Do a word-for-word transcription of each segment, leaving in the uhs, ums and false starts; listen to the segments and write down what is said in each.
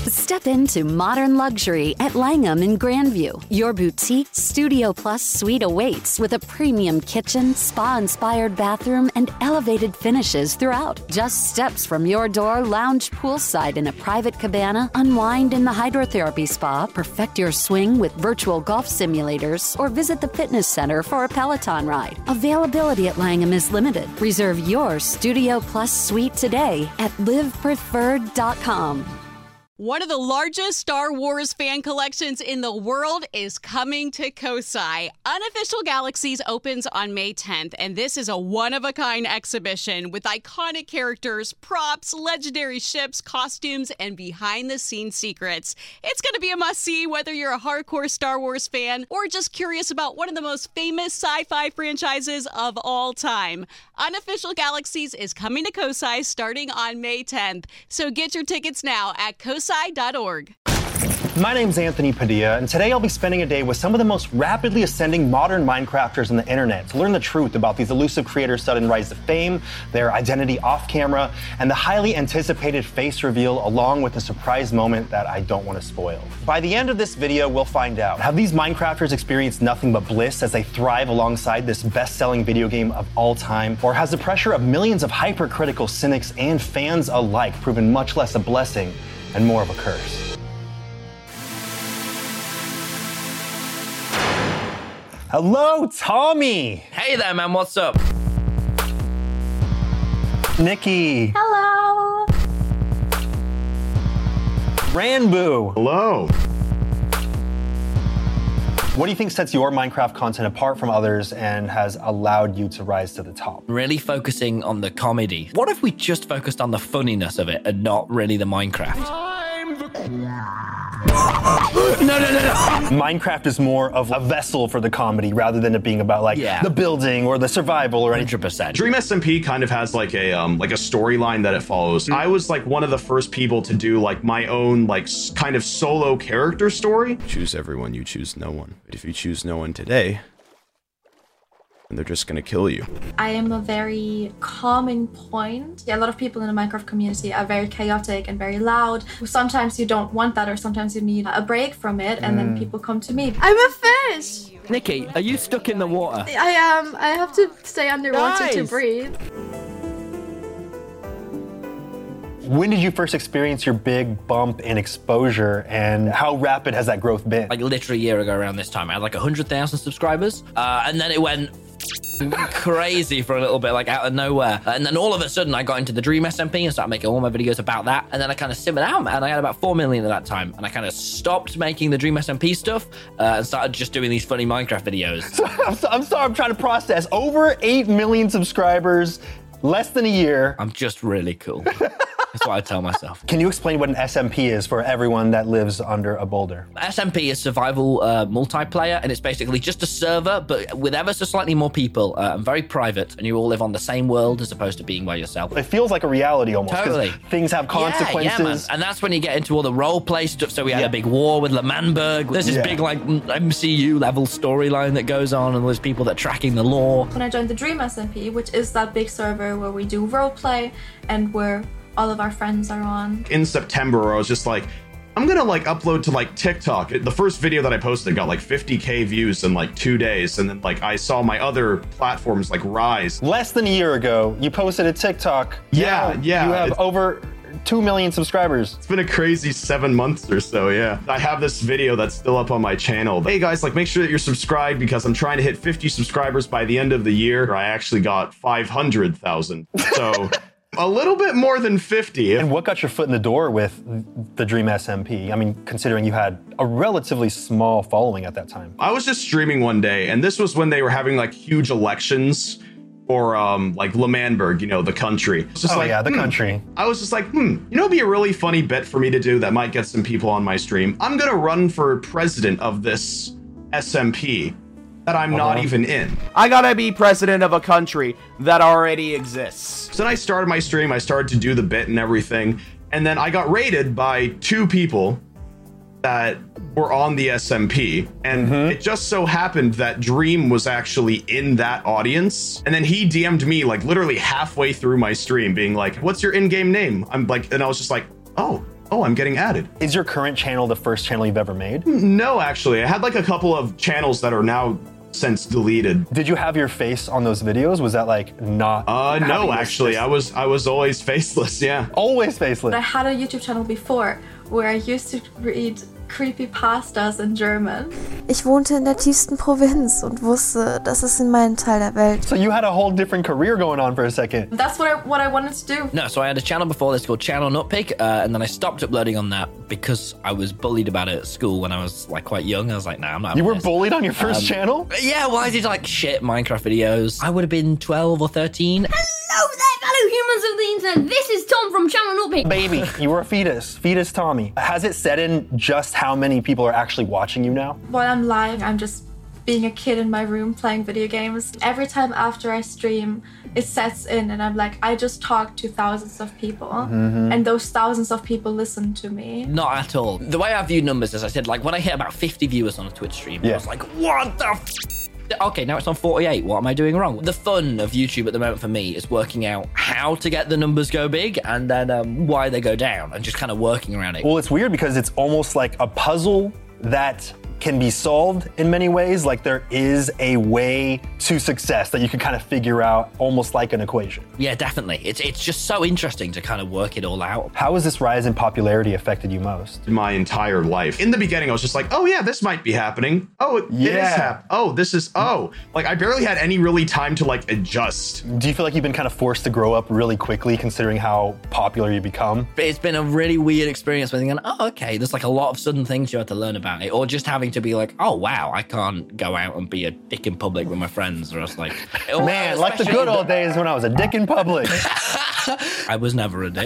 Step into modern luxury at Langham in Grandview. Your boutique Studio Plus suite awaits with a premium kitchen, spa-inspired bathroom, and elevated finishes throughout. Just steps from your door, lounge poolside in a private cabana, unwind in the hydrotherapy spa, perfect your swing with virtual golf simulators, or visit the fitness center for a Peloton ride. Availability at Langham is limited. Reserve your Studio Plus suite today at live preferred dot com. One of the largest Star Wars fan collections in the world is coming to Kosai. Unofficial Galaxies opens on May tenth, and this is a one-of-a-kind exhibition with iconic characters, props, legendary ships, costumes, and behind-the-scenes secrets. It's going to be a must-see whether you're a hardcore Star Wars fan or just curious about one of the most famous sci-fi franchises of all time. Unofficial Galaxies is coming to Kosai starting on May tenth, so get your tickets now at kosai dot org. My name's Anthony Padilla, and today I'll be spending a day with some of the most rapidly ascending modern Minecrafters on the internet to learn the truth about these elusive creators' sudden rise to fame, their identity off camera, and the highly anticipated face reveal, along with a surprise moment that I don't want to spoil. By the end of this video, we'll find out, have these Minecrafters experienced nothing but bliss as they thrive alongside this best-selling video game of all time, or has the pressure of millions of hypercritical cynics and fans alike proven much less a blessing and more of a curse? Hello, Tommy! Hey there, man, what's up? Nikki. Hello. Ranboo. Hello. What do you think sets your Minecraft content apart from others and has allowed you to rise to the top? Really focusing on the comedy. What if we just focused on the funniness of it and not really the Minecraft? no, no, no, no. Minecraft is more of a vessel for the comedy rather than it being about like yeah. the building or the survival or anything. one hundred percent. Dream S M P kind of has like a um like a storyline that it follows. Mm. I was like one of the first people to do like my own like s- kind of solo character story. Choose everyone, you choose no one. But if you choose no one today, and they're just gonna kill you. I am a very calming point. Yeah, a lot of people in the Minecraft community are very chaotic and very loud. Sometimes you don't want that, or sometimes you need a break from it, and mm. then people come to me. I'm a fish! Nikki, are you stuck in the water? I am. I have to stay underwater nice. to breathe. When did you first experience your big bump in exposure, and how rapid has that growth been? Like literally a year ago around this time, I had like one hundred thousand subscribers, uh, and then it went crazy for a little bit, like out of nowhere. And then all of a sudden I got into the Dream S M P and started making all my videos about that. And then I kind of simmered out, and I had about four million at that time. And I kind of stopped making the Dream S M P stuff uh, and started just doing these funny Minecraft videos. So, I'm, so, I'm sorry, I'm trying to process. Over eight million subscribers, less than a year. I'm just really cool. That's what I tell myself. Can you explain what an S M P is for everyone that lives under a boulder? S M P is survival uh, multiplayer, and it's basically just a server, but with ever so slightly more people uh, and very private, and you all live on the same world as opposed to being by yourself. It feels like a reality almost. Totally. Things have consequences. Yeah, yeah, man. And that's when you get into all the role play stuff. So we had yeah. a big war with L'Manberg. There's this yeah. big like M C U level storyline that goes on, and there's people that are tracking the lore. When I joined the Dream S M P, which is that big server where we do role play and where all of our friends are on. In September, I was just like, I'm gonna like upload to like TikTok. The first video that I posted got like fifty K views in like two days. And then like I saw my other platforms like rise. Less than a year ago, you posted a TikTok. Yeah, now yeah. You have it's, over two million subscribers. It's been a crazy seven months or so, yeah. I have this video that's still up on my channel. Hey guys, like make sure that you're subscribed because I'm trying to hit fifty subscribers by the end of the year. I actually got five hundred thousand. So a little bit more than fifty. And what got your foot in the door with the Dream S M P? I mean, considering you had a relatively small following at that time. I was just streaming one day, and this was when they were having like huge elections for um, like L'Manberg, you know, the country. Just oh like, yeah, the hmm. country. I was just like, hmm, you know, it'd be a really funny bit for me to do that might get some people on my stream. I'm gonna run for president of this S M P that I'm uh-huh. not even in. I gotta be president of a country that already exists. So then I started my stream, I started to do the bit and everything, and then I got raided by two people that were on the S M P, and mm-hmm. it just so happened that Dream was actually in that audience, and then he D M'd me like literally halfway through my stream being like, what's your in-game name? I'm like, and I was just like, oh, oh, I'm getting added. Is your current channel the first channel you've ever made? No, actually. I had like a couple of channels that are now since deleted. Did you have your face on those videos? Was that like not? Uh, no, actually. I was I was always faceless, yeah. Always faceless. I had a YouTube channel before where I used to read Creepypastas in German. Ich wohnte in der tiefsten Provinz und wusste, das ist in meinem Teil der Welt. So you had a whole different career going on for a second. That's what I what I wanted to do. No, so I had a channel before this called Channel Nutpig, uh, and then I stopped uploading on that because I was bullied about it at school when I was like quite young. I was like, nah, I'm not. You were this. bullied on your first um, channel? Yeah, well, I did like shit Minecraft videos. I would have been twelve or thirteen. Hello there, fellow humans of the internet. This is Tom from Channel Nutpig. Baby, you were a fetus. Fetus Tommy. Has it set in just how many people are actually watching you now? While I'm live, I'm just being a kid in my room playing video games. Every time after I stream, it sets in and I'm like, I just talked to thousands of people mm-hmm. and those thousands of people listen to me. Not at all. The way I view numbers, as I said, like when I hit about fifty viewers on a Twitch stream, yeah. I was like, what the f***? Okay, now it's on forty-eight. What am I doing wrong? The fun of YouTube at the moment for me is working out how to get the numbers go big and then um, why they go down and just kind of working around it. Well, it's weird because it's almost like a puzzle that can be solved in many ways. Like there is a way to success that you can kind of figure out almost like an equation. Yeah, definitely. It's it's just so interesting to kind of work it all out. How has this rise in popularity affected you most? My entire life. In the beginning, I was just like, oh yeah, this might be happening. Oh, it, yeah. it is happening. Oh, this is, oh. Like I barely had any really time to like adjust. Do you feel like you've been kind of forced to grow up really quickly considering how popular you become? It's been a really weird experience when thinking, oh, okay, there's like a lot of sudden things you have to learn about it, or just having to be like, oh wow, I can't go out and be a dick in public with my friends, or else like, oh, man, like the good old days when I was a dick in public. I was never a dick.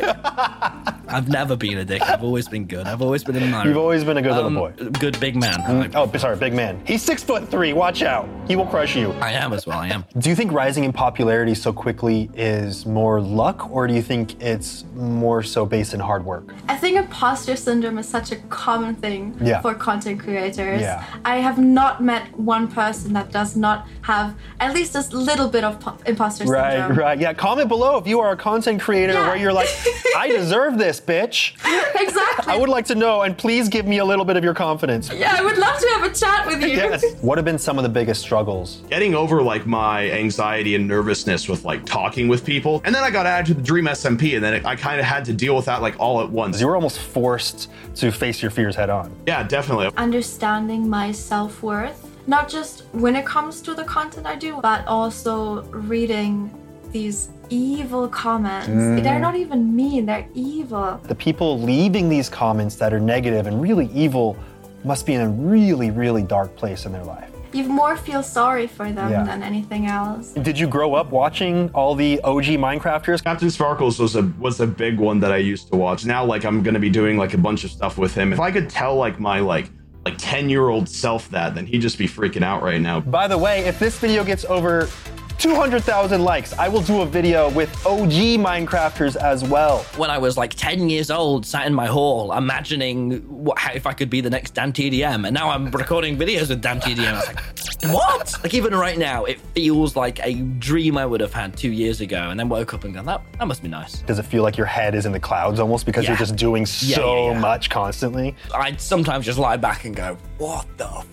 I've never been a dick. I've always been good. I've always been in my room. You've always been a good um, little boy. Good big man. Mm, oh, sorry, big man. He's six foot three. Watch out. He will crush you. I am as well. I am. Do you think rising in popularity so quickly is more luck, or do you think it's more so based in hard work? I think imposter syndrome is such a common thing yeah. for content creators. Yeah. I have not met one person that does not have at least a little bit of po- imposter right, syndrome. Right, right. Yeah, comment below if you are a content creator yeah. where you're like, I deserve this, bitch. Exactly. I would like to know, and please give me a little bit of your confidence. Yeah, I would love to have a chat with you. Yes. What have been some of the biggest struggles? Getting over like my anxiety and nervousness with like talking with people. And then I got added to the Dream S M P, and then it, I kind of had to deal with that like all at once. You were almost forced to face your fears head on. Yeah, definitely. Understanding my self-worth, not just when it comes to the content I do, but also reading these evil comments. Mm. They're not even mean, they're evil. The people leaving these comments that are negative and really evil must be in a really, really dark place in their life. You more feel sorry for them yeah. than anything else. Did you grow up watching all the O G Minecrafters? Captain Sparkles was a was a big one that I used to watch. Now like I'm gonna be doing like a bunch of stuff with him. If I could tell like my like like ten year old self that, then he'd just be freaking out right now. By the way, if this video gets over two hundred thousand likes, I will do a video with O G Minecrafters as well. When I was like ten years old, sat in my hall, imagining what, how, if I could be the next Dan T D M, and now I'm recording videos with Dan T D M. I was like, what? Like even right now, it feels like a dream I would have had two years ago, and then woke up and gone, that, that must be nice. Does it feel like your head is in the clouds almost because yeah. you're just doing so yeah, yeah, yeah. much constantly? I'd sometimes just lie back and go, what the f-?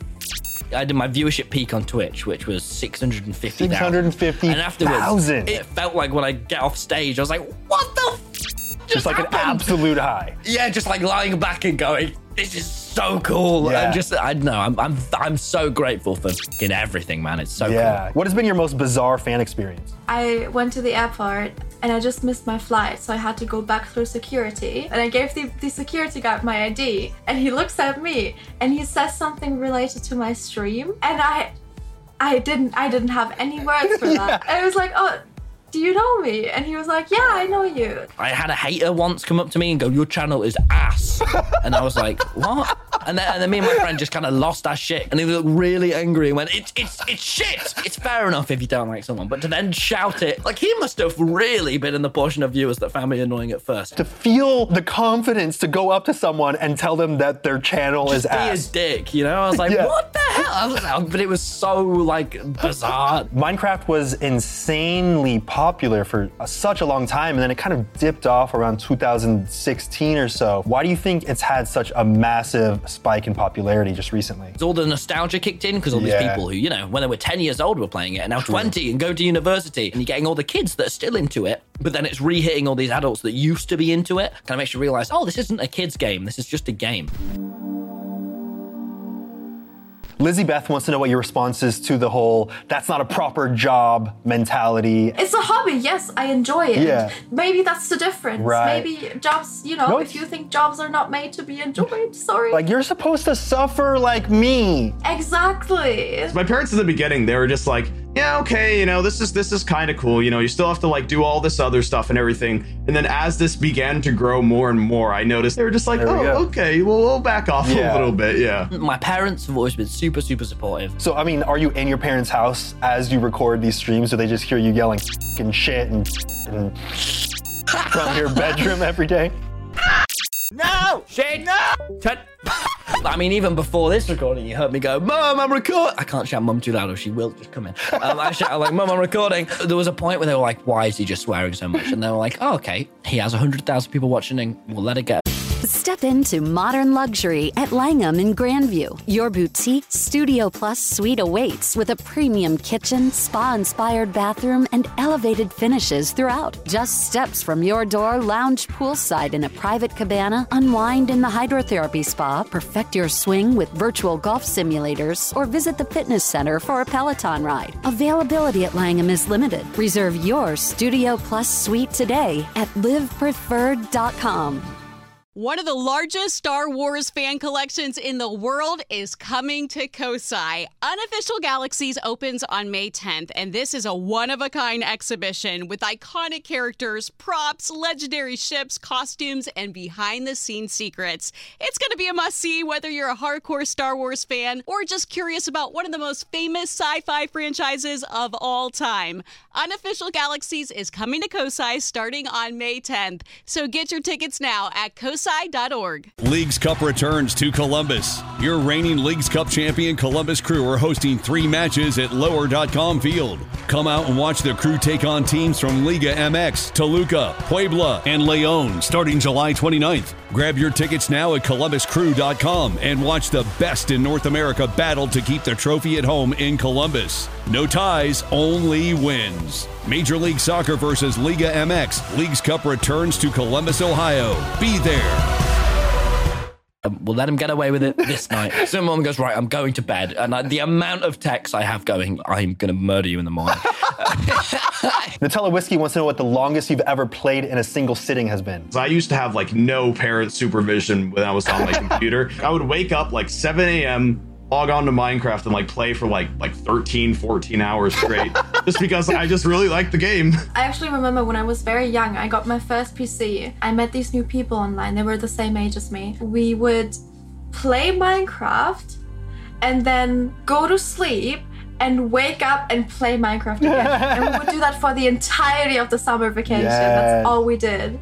I did my viewership peak on Twitch, which was six hundred fifty thousand. six hundred fifty thousand. And afterwards, it felt like when I get off stage, I was like, what the f- Just, just like happened? An absolute high. Yeah, just like lying back and going, this is so cool. Yeah. And just, I don't know, I'm, I'm, I'm so grateful for f***ing everything, man. It's so yeah. cool. What has been your most bizarre fan experience? I went to the airport and I just missed my flight, so I had to go back through security. And I gave the, the security guard my I D, and he looks at me and he says something related to my stream, and I, I didn't, I didn't have any words for that. yeah. And I was like, oh, do you know me? And he was like, yeah, I know you. I had a hater once come up to me and go, your channel is ass. And I was like, what? And then, and then me and my friend just kind of lost our shit. And he looked really angry and went, it's it's it's shit. It's fair enough if you don't like someone, but to then shout it, like he must have really been in the portion of viewers that found me annoying at first. To feel the confidence to go up to someone and tell them that their channel just is ass. Be a dick, you know? I was like, yeah. what the hell? I was like, but it was so like bizarre. Minecraft was insanely popular for a, such a long time, and then it kind of dipped off around two thousand sixteen or so. Why do you think it's had such a massive spike in popularity just recently? It's all the nostalgia kicked in because all Yeah. these people who, you know, when they were ten years old were playing it, and now True. twenty and go to university, and you're getting all the kids that are still into it, but then it's re-hitting all these adults that used to be into it. Kind of makes you realize, oh, this isn't a kid's game. This is just a game. Lizzie Beth wants to know what your response is to the whole "that's not a proper job" mentality. It's a hobby, yes, I enjoy it. Yeah. Maybe that's the difference. Right. Maybe jobs, you know, No, if you think jobs are not made to be enjoyed, sorry. Like, you're supposed to suffer like me. Exactly. My parents in the beginning, they were just like, yeah, okay, you know, this is this is kind of cool. You know, you still have to like do all this other stuff and everything. And then as this began to grow more and more, I noticed they were just like, There we go. oh, okay, well, we'll back off Yeah. a little bit. Yeah. My parents have always been super, super supportive. So, I mean, are you in your parents' house as you record these streams? Do they just hear you yelling and shit and, and from your bedroom every day? No! Shit! No! Turn- I mean, even before this recording, you heard me go, Mum, I'm recording. I can't shout Mum too loud or she will just come in. Um, I shout like, Mum, I'm recording. There was a point where they were like, why is he just swearing so much? And they were like, oh, okay. He has one hundred thousand people watching and we'll let it go. Step into modern luxury at Langham in Grandview. Your boutique Studio Plus suite awaits with a premium kitchen, spa-inspired bathroom, and elevated finishes throughout. Just steps from your door, lounge poolside in a private cabana, unwind in the hydrotherapy spa, perfect your swing with virtual golf simulators, or visit the fitness center for a Peloton ride. Availability at Langham is limited. Reserve your Studio Plus suite today at live preferred dot com. One of the largest Star Wars fan collections in the world is coming to Kosai. Unofficial Galaxies opens on May tenth, and this is a one-of-a-kind exhibition with iconic characters, props, legendary ships, costumes, and behind-the-scenes secrets. It's going to be a must-see whether you're a hardcore Star Wars fan or just curious about one of the most famous sci-fi franchises of all time. Unofficial Galaxies is coming to Kosai starting on May tenth, so get your tickets now at kosai dot org. Leagues Cup returns to Columbus. Your reigning Leagues Cup champion Columbus Crew are hosting three matches at lower dot com field. Come out and watch the Crew take on teams from Liga M X, Toluca, Puebla, and Leon starting July twenty-ninth. Grab your tickets now at columbus crew dot com and watch the best in North America battle to keep the trophy at home in Columbus. No ties, only wins. Major League Soccer versus Liga M X. Leagues Cup returns to Columbus, Ohio. Be there. Um, we'll let him get away with it this night. So mom goes, right, I'm going to bed. And I, the amount of texts I have going, I'm going to murder you in the morning. Nutella Whiskey wants to know what the longest you've ever played in a single sitting has been. So I used to have like no parent supervision when I was on my computer. I would wake up like seven a.m., log on to Minecraft and like play for like like thirteen, fourteen hours straight just because I just really like the game. I actually remember when I was very young, I got my first P C. I met these new people online. They were the same age as me. We would play Minecraft and then go to sleep and wake up and play Minecraft again. And we would do that for the entirety of the summer vacation. Yes. That's all we did.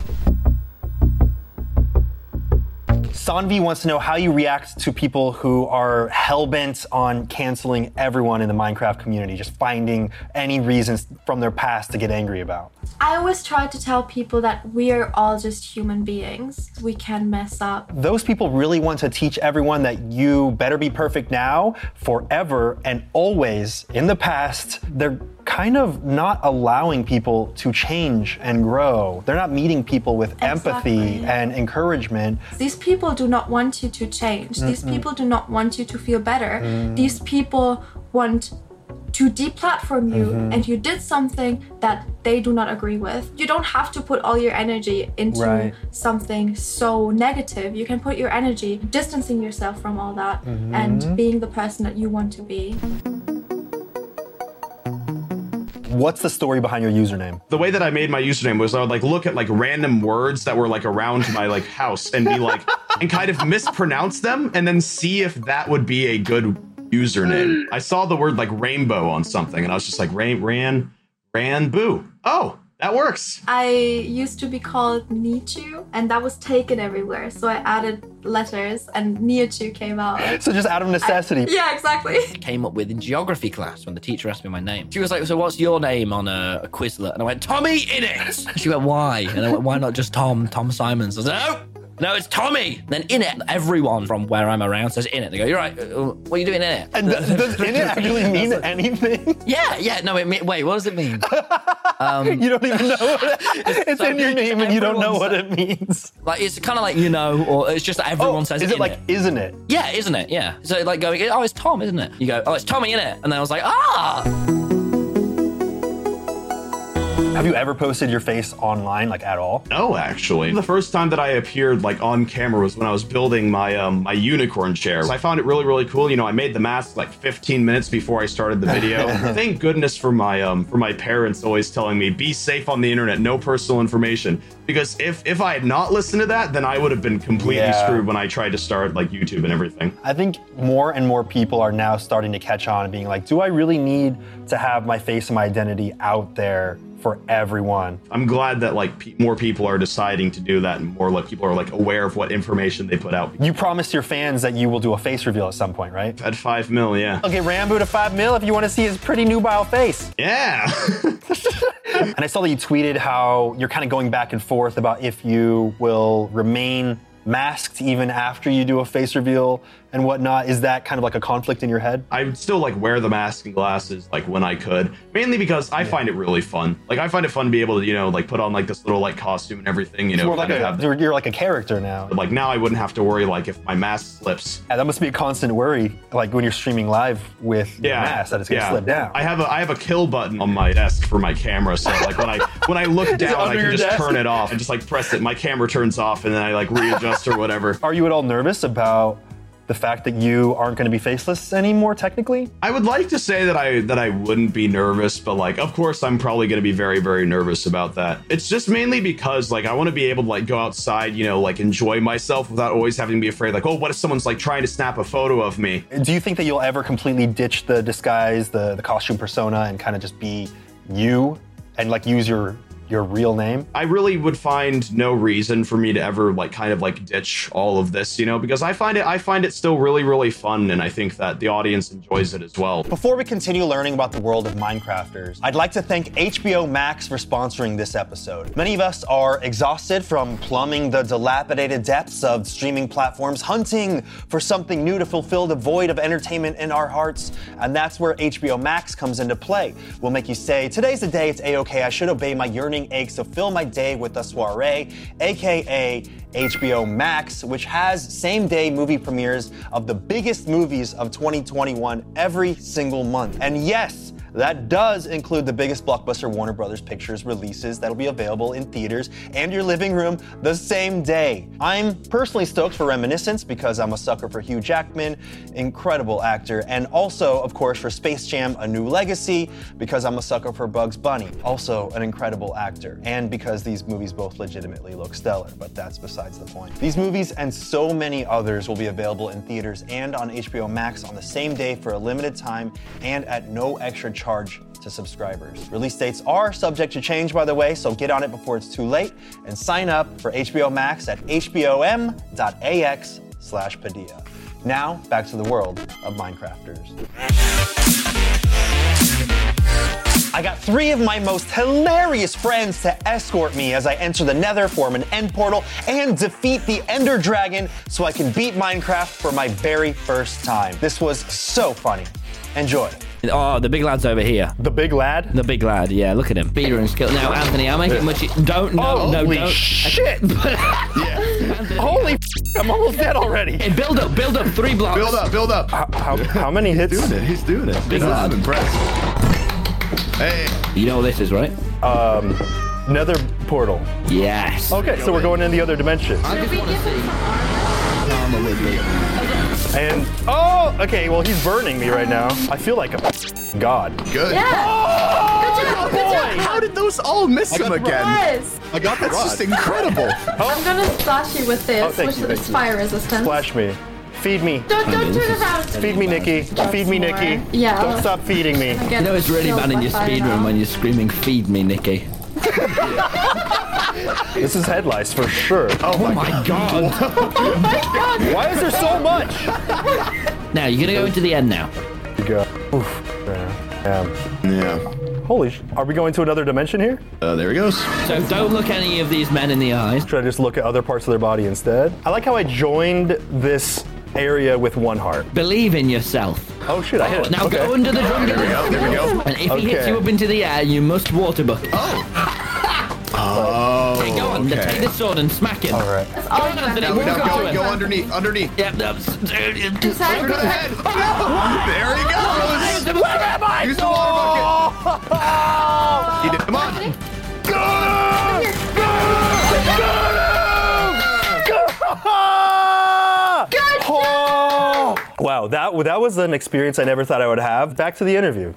Sanvi wants to know how you react to people who are hell-bent on canceling everyone in the Minecraft community, just finding any reasons from their past to get angry about. I always try to tell people that we are all just human beings. We can mess up. Those people really want to teach everyone that you better be perfect now, forever, and always. In the past, they're kind of not allowing people to change and grow. They're not meeting people with Exactly. empathy and encouragement. These people do not want you to change. Mm-mm. These people do not want you to feel better. Mm. These people want to deplatform you, mm-hmm. and you did something that they do not agree with. You don't have to put all your energy into right. something so negative. You can put your energy distancing yourself from all that, mm-hmm. and being the person that you want to be. What's the story behind your username? The way that I made my username was I would like look at like random words that were like around my like house and be like, and kind of mispronounce them and then see if that would be a good username. I saw the word like rainbow on something and I was just like, rain, ran, ran, boo. Oh, That works. I used to be called Nichu, and that was taken everywhere. So I added letters, and Nichu came out. So just out of necessity. I, yeah, exactly. Came up with in geography class when the teacher asked me my name. She was like, so what's your name on a, a Quizlet? And I went, Tommy Innit. She went, why? And I went, why not just Tom, Tom Simons? I was like, no. No, it's Tommy. Then in it, everyone from where I'm around says in it. They go, you're right. Uh, what are you doing in it? And th- does in it actually mean anything? Yeah, yeah. No, it mean, wait, what does it mean? Um, you don't even know what it, it's so in your name and you don't know what it means. Like, it's kind of like, you know, or it's just that everyone oh, says is it like, it. isn't it? Yeah, isn't it? Yeah. So like going, oh, it's Tom, isn't it? You go, oh, it's Tommy, innit? And then I was like, ah. Have you ever posted your face online, like at all? No, actually. The first time that I appeared like on camera was when I was building my um, my unicorn chair. So I found it really, really cool. You know, I made the mask like fifteen minutes before I started the video. Thank goodness for my um for my parents always telling me, be safe on the internet, no personal information. Because if if I had not listened to that, then I would have been completely yeah. screwed when I tried to start like YouTube and everything. I think more and more people are now starting to catch on and being like, do I really need to have my face and my identity out there for everyone? I'm glad that like pe- more people are deciding to do that, and more like people are like aware of what information they put out. You promised your fans that you will do a face reveal at some point, right? At five mil, yeah. I'll get Rambo to five mil if you want to see his pretty nubile face. Yeah. And I saw that you tweeted how you're kind of going back and forth about if you will remain masked even after you do a face reveal and whatnot. Is that kind of like a conflict in your head? I would still like wear the mask and glasses like when I could, mainly because I yeah. find it really fun. Like I find it fun to be able to, you know, like put on like this little like costume and everything, you know. More like a, have you're, you're like a character now. But, like now I wouldn't have to worry like if my mask slips. Yeah, that must be a constant worry, like when you're streaming live with yeah. your mask, that it's gonna yeah. slip down. I have a I have a kill button on my desk for my camera, so like when I when I look down I can just desk? turn it off and just like press it. My camera turns off and then I like readjust or whatever. Are you at all nervous about the fact that you aren't going to be faceless anymore, technically? I would like to say that I that I wouldn't be nervous, but like, of course, I'm probably going to be very, very nervous about that. It's just mainly because like I want to be able to like go outside, you know, like enjoy myself without always having to be afraid, like, oh, what if someone's like trying to snap a photo of me? Do you think that you'll ever completely ditch the disguise, the the costume persona, and kind of just be you and like use your your real name? I really would find no reason for me to ever like kind of like ditch all of this, you know, because I find it I find it still really, really fun, and I think that the audience enjoys it as well. Before we continue learning about the world of Minecrafters, I'd like to thank H B O Max for sponsoring this episode. Many of us are exhausted from plumbing the dilapidated depths of streaming platforms, hunting for something new to fulfill the void of entertainment in our hearts, and that's where H B O Max comes into play. We'll make you say, today's the day, it's A-okay, I should obey my yearning ache, so fill my day with a soiree, aka H B O Max, which has same-day movie premieres of the biggest movies of twenty twenty-one every single month. And yes, that does include the biggest blockbuster Warner Brothers Pictures releases that'll be available in theaters and your living room the same day. I'm personally stoked for Reminiscence because I'm a sucker for Hugh Jackman, incredible actor, and also, of course, for Space Jam: A New Legacy because I'm a sucker for Bugs Bunny, also an incredible actor, and because these movies both legitimately look stellar, but that's besides the point. These movies and so many others will be available in theaters and on H B O Max on the same day for a limited time and at no extra charge charge to subscribers. Release dates are subject to change, by the way, so get on it before it's too late and sign up for H B O Max at hbom.ax slash Padilla. Now, back to the world of Minecrafters. I got three of my most hilarious friends to escort me as I enter the Nether, form an end portal, and defeat the Ender Dragon so I can beat Minecraft for my very first time. This was so funny. Enjoy. Oh, the big lad's over here. The big lad? The big lad, yeah, look at him. Speedrun skill. Now, Anthony, I'm making much. Don't, no, Holy no, don't. shit! yeah. Holy f- I'm almost dead already. Hey, build up, build up, three blocks. Build up, build up. How, how, how many hits? He's doing it, he's doing it. Big lad. I'm impressed. Hey. You know what this is, right? Um, Nether portal. Yes. Okay, so we're going in the other dimension. I just want to see. Armor with me. And, oh, okay, well, he's burning me right now. I feel like a god. Good. Yeah. Oh, good job, good job. How did those all miss him again? Yes. I got That's just incredible. I'm gonna splash you with this, Oh, thank which you, is thank you. fire resistant. Splash me. Feed me. Don't, don't turn around. Feed me, Nikki. Feed me, Nikki. Yeah. Don't stop feeding me. You know it's really bad in your speedrun when you're screaming, feed me, Nikki. This is head lice for sure. Oh, oh my god. Oh my god. Why is there so much? Now, you're gonna go into the end now. You go. Oof. Yeah. Yeah. Holy sh- Are we going to another dimension here? Uh, there he goes. So don't look any of these men in the eyes. Should I just look at other parts of their body instead? I like how I joined this area with one heart. Believe in yourself. Oh shit, I hit it. Now okay. go under the drum. There we go, there we go. And if Okay. he hits you up into the air, you must water bucket. Oh. Oh. Okay, go on. Okay. Take the sword and smack him. All right. That's all you have to No, do. no, Go go, to go him. underneath, underneath. Yep, that's... Inside Go ahead. Oh, there he goes. Where am I? Use the water bucket. He did. Come on. Go! Good Oh! Wow, that that was an experience I never thought I would have. Back to the interview.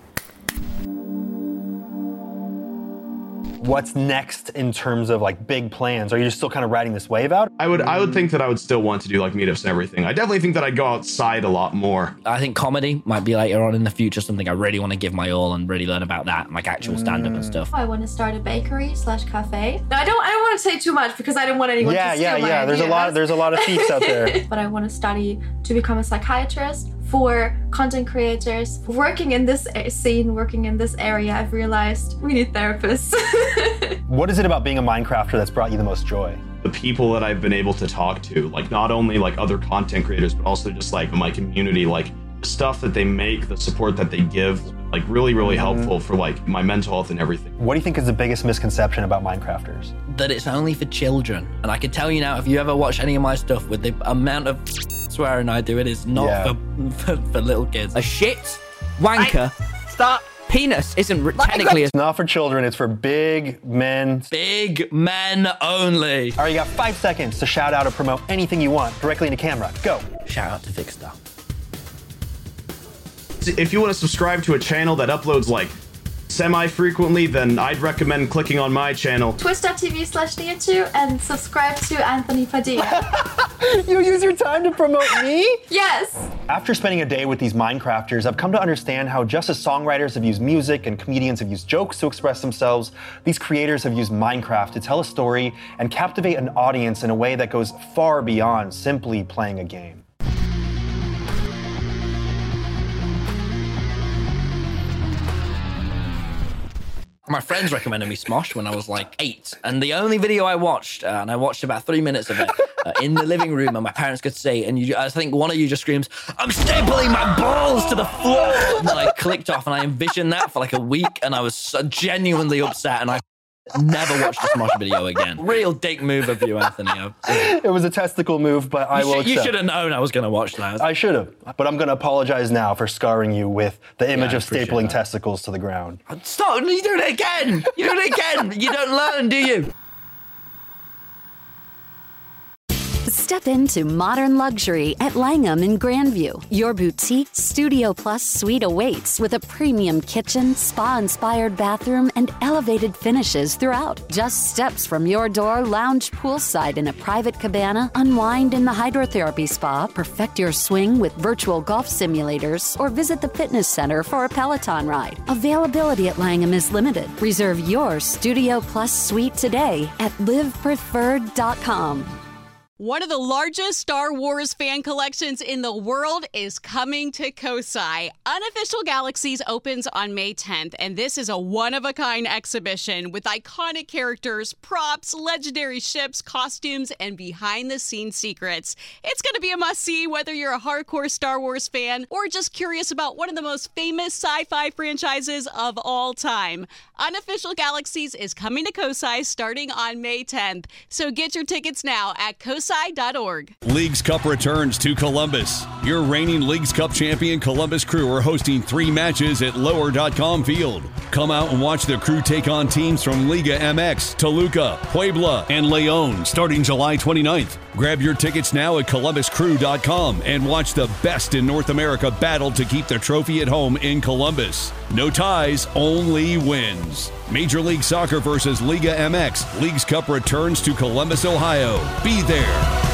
What's next in terms of like big plans? Are you just still kind of riding this wave out? I would I would think that I would still want to do like meetups and everything. I definitely think that I'd go outside a lot more. I think comedy might be later on in the future something I really want to give my all and really learn about that, like actual stand-up and stuff. I want to start a bakery slash cafe. No, I don't. I don't want to say too much because I don't want anyone Yeah, to steal yeah, my yeah. There's a ideas. lot. There's a lot of thieves out there. But I want to study to become a psychiatrist for content creators. Working in this a- scene, working in this area, I've realized we need therapists. What is it about being a Minecrafter that's brought you the most joy? The people that I've been able to talk to, like not only like other content creators, but also just like my community, like the stuff that they make, the support that they give, like really, really Mm-hmm. helpful for like my mental health and everything. What do you think is the biggest misconception about Minecrafters? That it's only for children. And I can tell you now, if you ever watch any of my stuff with the amount of swearing I do, it is not Yeah. for, for, for little kids. A shit wanker. Stop. Penis isn't re- technically a It's not for children, it's for big men. big men only. All right, you got five seconds to shout out or promote anything you want directly into camera. Go. Shout out to Vic Stuff. If you want to subscribe to a channel that uploads like semi-frequently, then I'd recommend clicking on my channel. Twitch.tv slash Niachu and subscribe to Anthony Padilla. You use your time to promote me? Yes! After spending a day with these Minecrafters, I've come to understand how just as songwriters have used music and comedians have used jokes to express themselves, these creators have used Minecraft to tell a story and captivate an audience in a way that goes far beyond simply playing a game. My friends recommended me Smosh when I was like eight, and the only video I watched, uh, and I watched about three minutes of it uh, in the living room, and my parents could see, and you, I think one of you just screams, "I'm stapling my balls to the floor!" And then I clicked off, and I envisioned that for like a week, and I was so genuinely upset, and I never watched a Smosh video again. Real dick move of you, Anthony. I, It was a testicle move, but I you, will should, you accept. should have known I was going to watch that. I should have, but I'm going to apologize now for scarring you with the image I of appreciate stapling that. testicles to the ground. Stop! You do it again! You do it again! You don't learn, do you? Step into modern luxury at Langham in Grandview. Your boutique Studio Plus suite awaits with a premium kitchen, spa-inspired bathroom, and elevated finishes throughout. Just steps from your door, lounge poolside in a private cabana, unwind in the hydrotherapy spa, perfect your swing with virtual golf simulators, or visit the fitness center for a Peloton ride. Availability at Langham is limited. Reserve your Studio Plus suite today at live preferred dot com. One of the largest Star Wars fan collections in the world is coming to Kosai. Unofficial Galaxies opens on May tenth, and this is a one-of-a-kind exhibition with iconic characters, props, legendary ships, costumes, and behind-the-scenes secrets. It's going to be a must-see whether you're a hardcore Star Wars fan or just curious about one of the most famous sci-fi franchises of all time. Unofficial Galaxies is coming to Kosai starting on May tenth, so get your tickets now at kosai dot org. Leagues Cup returns to Columbus. Your reigning Leagues Cup champion Columbus Crew are hosting three matches at lower dot com field. Come out and watch the Crew take on teams from Liga M X, Toluca, Puebla, and Leon starting July twenty-ninth. Grab your tickets now at columbus crew dot com and watch the best in North America battle to keep the trophy at home in Columbus. No ties, only wins. Major League Soccer versus Liga M X. Leagues Cup returns to Columbus, Ohio. Be there.